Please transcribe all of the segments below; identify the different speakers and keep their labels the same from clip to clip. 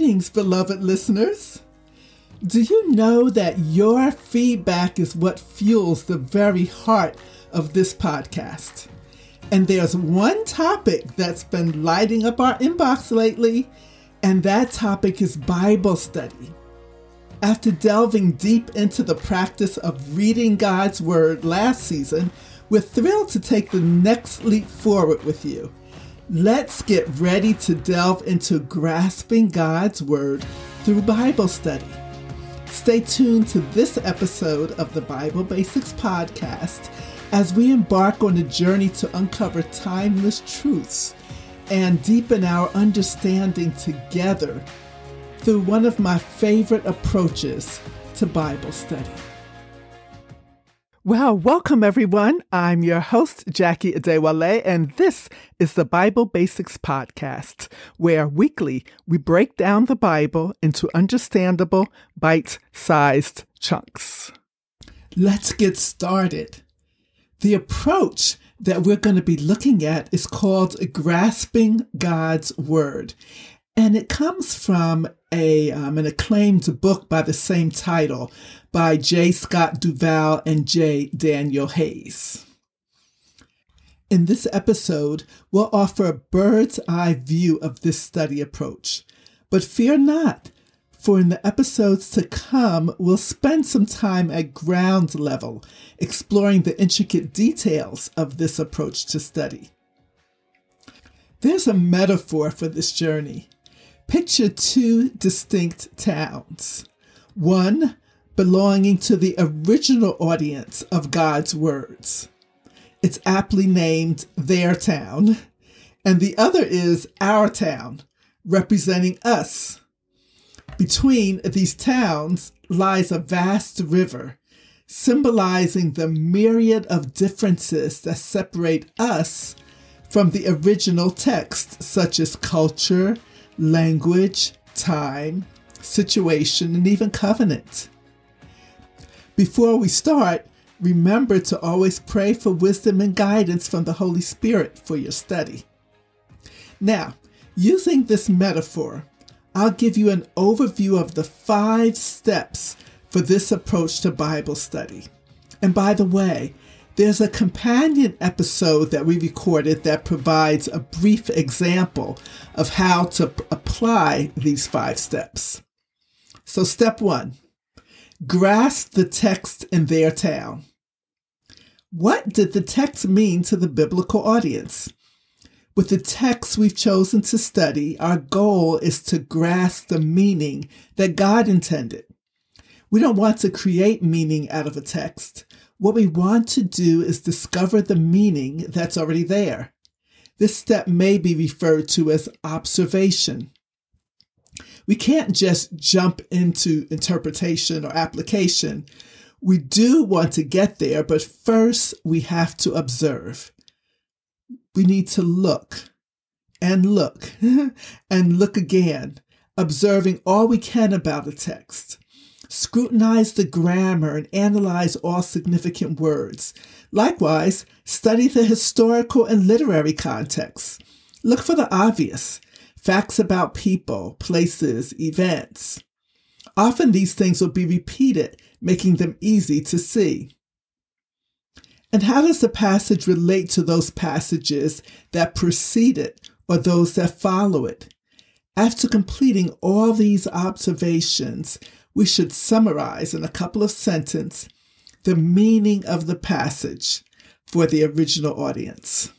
Speaker 1: Greetings, beloved listeners. Do you know that your feedback is what fuels the very heart of this podcast? And there's one topic that's been lighting up our inbox lately, and that topic is Bible study. After delving deep into the practice of reading God's Word last season, we're thrilled to take the next leap forward with you. Let's get ready to delve into grasping God's Word through Bible study. Stay tuned to this episode of the Bible Basics Podcast as we embark on a journey to uncover timeless truths and deepen our understanding together through one of my favorite approaches to Bible study. Well, welcome everyone. I'm your host, Jackie Adewale, and this is the Bible Basics Podcast, where weekly we break down the Bible into understandable, bite-sized chunks. Let's get started. The approach that we're going to be looking at is called Grasping God's Word, and it comes from an acclaimed book by the same title by J. Scott Duvall and J. Daniel Hayes. In this episode, we'll offer a bird's eye view of this study approach. But fear not, for in the episodes to come, we'll spend some time at ground level, exploring the intricate details of this approach to study. There's a metaphor for this journey. Picture two distinct towns, one belonging to the original audience of God's words. It's aptly named their town, and the other is our town, representing us. Between these towns lies a vast river, symbolizing the myriad of differences that separate us from the original text, such as culture, language, time, situation, and even covenant. Before we start, remember to always pray for wisdom and guidance from the Holy Spirit for your study. Now, using this metaphor, I'll give you an overview of the 5 steps for this approach to Bible study. And by the way, there's a companion episode that we recorded that provides a brief example of how to apply these 5 steps. So step 1, grasp the text in their town. What did the text mean to the biblical audience? With the text we've chosen to study, our goal is to grasp the meaning that God intended. We don't want to create meaning out of a text. What we want to do is discover the meaning that's already there. This step may be referred to as observation. We can't just jump into interpretation or application. We do want to get there, but first we have to observe. We need to look and look and look again, observing all we can about a text. Scrutinize the grammar and analyze all significant words. Likewise, study the historical and literary context. Look for the obvious, facts about people, places, events. Often these things will be repeated, making them easy to see. And how does the passage relate to those passages that precede it or those that follow it? After completing all these observations, we should summarize in a couple of sentences the meaning of the passage for the original audience.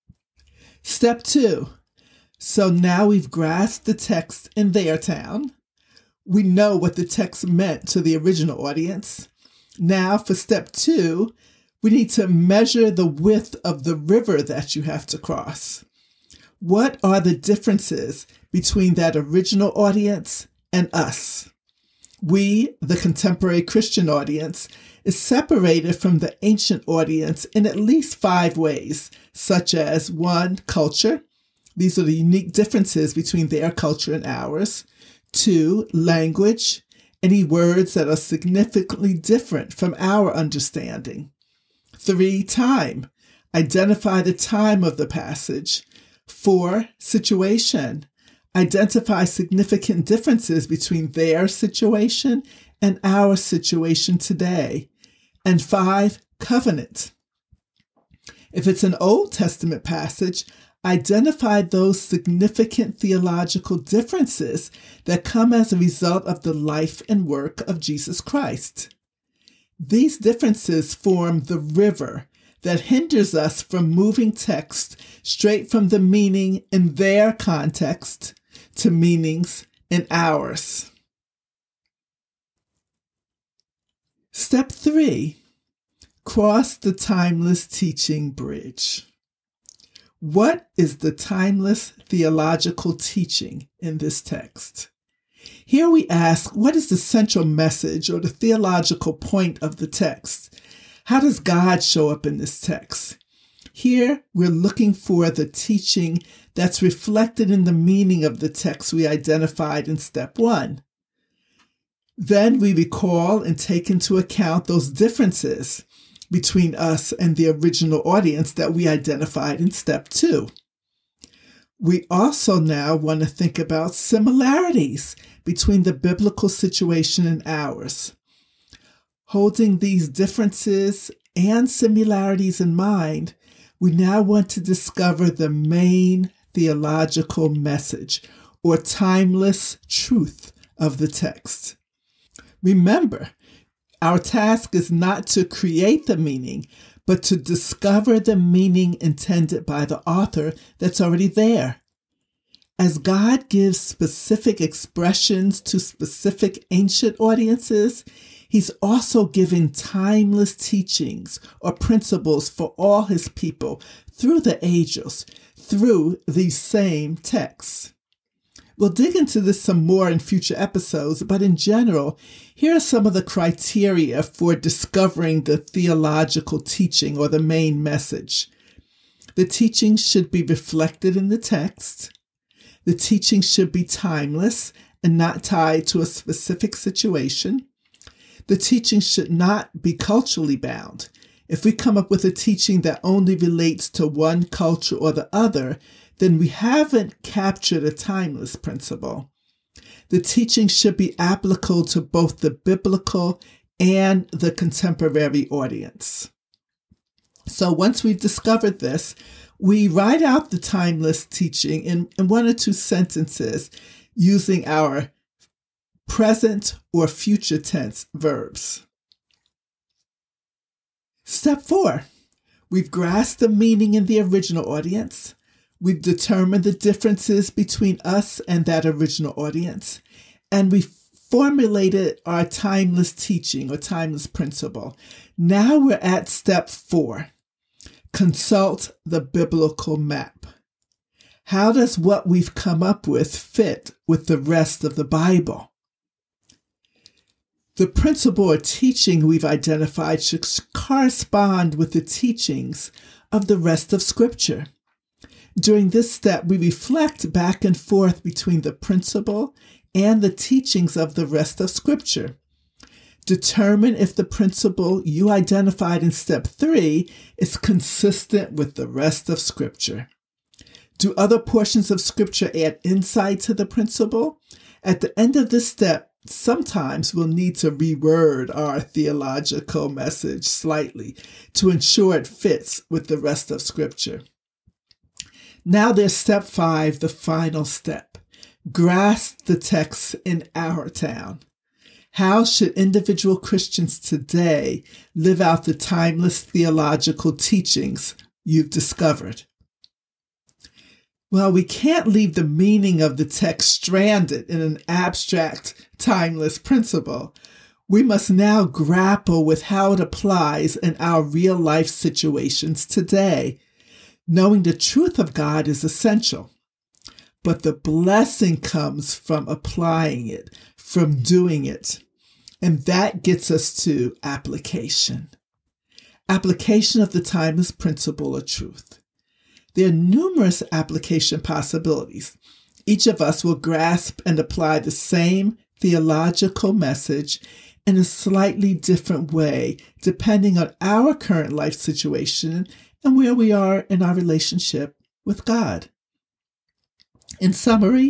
Speaker 1: Step 2. So now we've grasped the text in their town. We know what the text meant to the original audience. Now for step 2, we need to measure the width of the river that you have to cross. What are the differences between that original audience and us? We, the contemporary Christian audience, is separated from the ancient audience in at least 5 ways, such as 1, culture. These are the unique differences between their culture and ours. 2, language. Any words that are significantly different from our understanding. 3, time. Identify the time of the passage. 4, situation. identify significant differences between their situation and our situation today. And 5, covenant. If it's an Old Testament passage, identify those significant theological differences that come as a result of the life and work of Jesus Christ. These differences form the river that hinders us from moving text straight from the meaning in their context to meanings in ours. Step 3, cross the timeless teaching bridge. What is the timeless theological teaching in this text? Here we ask, what is the central message or the theological point of the text? How does God show up in this text? Here, we're looking for the teaching that's reflected in the meaning of the text we identified in step 1. Then we recall and take into account those differences between us and the original audience that we identified in step 2. We also now want to think about similarities between the biblical situation and ours. Holding these differences and similarities in mind, we now want to discover the main theological message or timeless truth of the text. Remember, our task is not to create the meaning, but to discover the meaning intended by the author that's already there. As God gives specific expressions to specific ancient audiences, He's also given timeless teachings or principles for all His people through the ages, through these same texts. We'll dig into this some more in future episodes, but in general, here are some of the criteria for discovering the theological teaching or the main message. The teaching should be reflected in the text. The teaching should be timeless and not tied to a specific situation. The teaching should not be culturally bound. If we come up with a teaching that only relates to one culture or the other, then we haven't captured a timeless principle. The teaching should be applicable to both the biblical and the contemporary audience. So once we've discovered this, we write out the timeless teaching in 1 or 2 sentences using our present or future tense verbs. Step 4, we've grasped the meaning in the original audience. We've determined the differences between us and that original audience, and we've formulated our timeless teaching or timeless principle. Now we're at step 4, consult the biblical map. How does what we've come up with fit with the rest of the Bible? The principle or teaching we've identified should correspond with the teachings of the rest of Scripture. During this step, we reflect back and forth between the principle and the teachings of the rest of Scripture. Determine if the principle you identified in step 3 is consistent with the rest of Scripture. Do other portions of Scripture add insight to the principle? At the end of this step, sometimes we'll need to reword our theological message slightly to ensure it fits with the rest of Scripture. Now there's step 5, the final step. Grasp the text in our town. How should individual Christians today live out the timeless theological teachings you've discovered? Well, we can't leave the meaning of the text stranded in an abstract, timeless principle. We must now grapple with how it applies in our real-life situations today. Knowing the truth of God is essential, but the blessing comes from applying it, from doing it. And that gets us to application. Application of the timeless principle or truth. There are numerous application possibilities. Each of us will grasp and apply the same theological message in a slightly different way, depending on our current life situation and where we are in our relationship with God. In summary,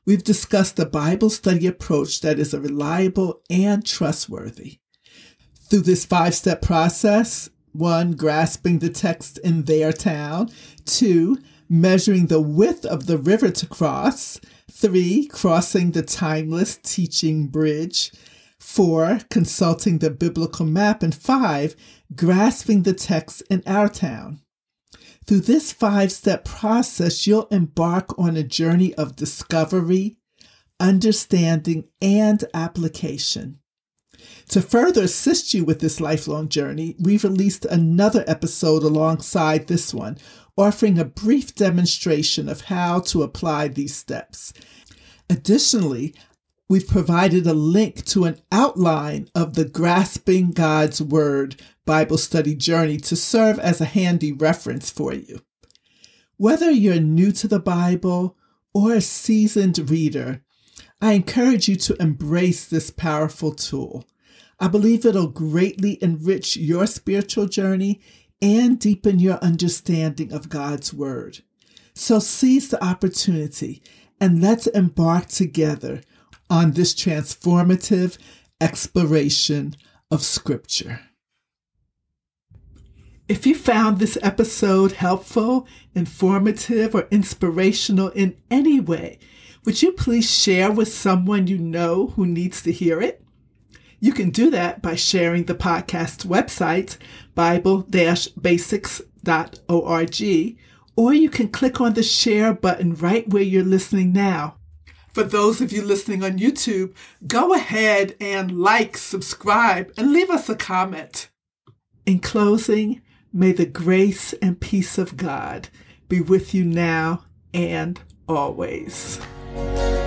Speaker 1: we've discussed a Bible study approach that is reliable and trustworthy. Through this 5-step process, 1, grasping the text in their town. 2, measuring the width of the river to cross. 3, crossing the timeless teaching bridge. 4, consulting the biblical map. And 5, grasping the text in our town. Through this 5-step process, you'll embark on a journey of discovery, understanding, and application. To further assist you with this lifelong journey, we've released another episode alongside this one, offering a brief demonstration of how to apply these steps. Additionally, we've provided a link to an outline of the Grasping God's Word Bible study journey to serve as a handy reference for you. Whether you're new to the Bible or a seasoned reader, I encourage you to embrace this powerful tool. I believe it'll greatly enrich your spiritual journey and deepen your understanding of God's Word. So seize the opportunity and let's embark together on this transformative exploration of Scripture. If you found this episode helpful, informative, or inspirational in any way, would you please share with someone you know who needs to hear it? You can do that by sharing the podcast website, bible-basics.org, or you can click on the share button right where you're listening now. For those of you listening on YouTube, go ahead and like, subscribe, and leave us a comment. In closing, may the grace and peace of God be with you now and always.